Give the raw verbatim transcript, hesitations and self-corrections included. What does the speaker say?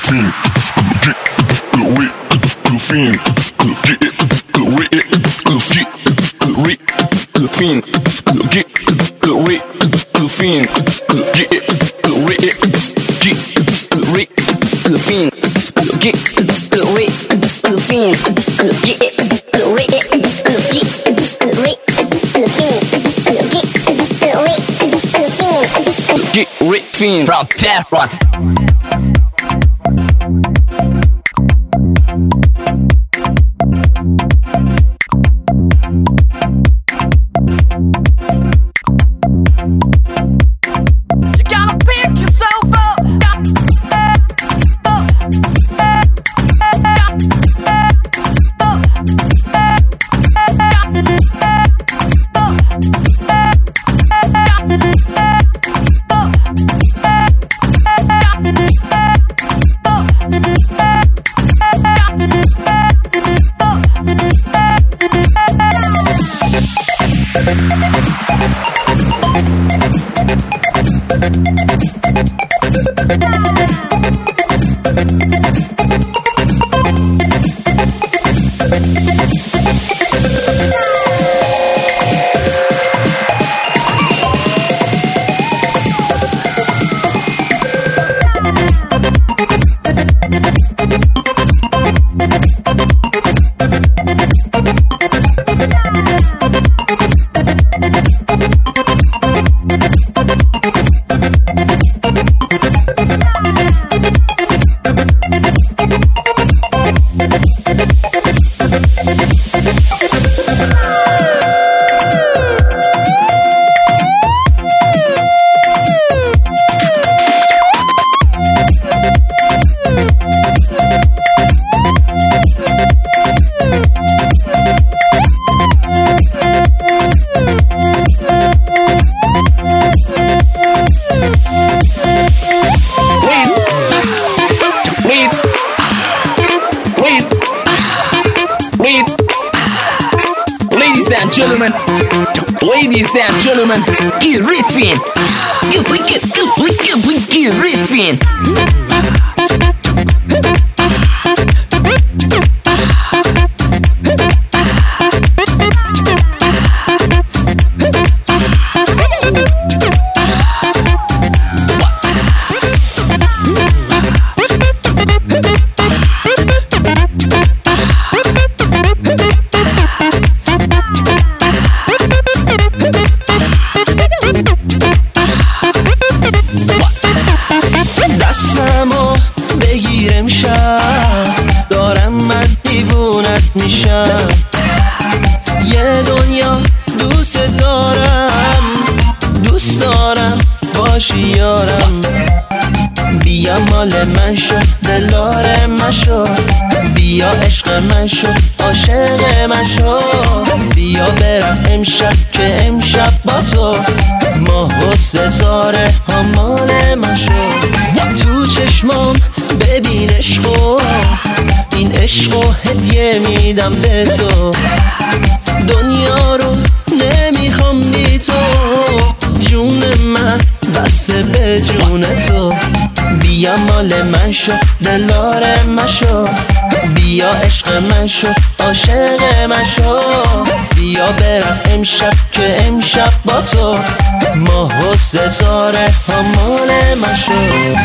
fiend, get good wit, good fiend, get good wit, good get good wit, good fiend, get good wit, good fiend, get good wit, get good wit, good fiend, get good wit, good fiend, get good wit, good get good wit, good fiend, get good wit, good fiend, get wit fiend from Tehran. Gentlemen, ladies and gentlemen, get riffing, get get get get get riffing. میشم یه دنیا دوست دارم دوست دارم باشی یارم بیا مال من شو دلار من شو بیا عشق من شو عاشق من شو بیا برقص امشب که امشب با تو ماه و ستاره ها مال من شو تو چشمام ببین عشقو این عشقو هدیه میدم به تو دنیا رو نمیخوام بی تو جون من بسته به جون تو بیا مال من شو دلار من شو بیا عشق من شو عاشق من شو بیا برقص امشب که امشب با تو ماه و ستاره ها مال من شو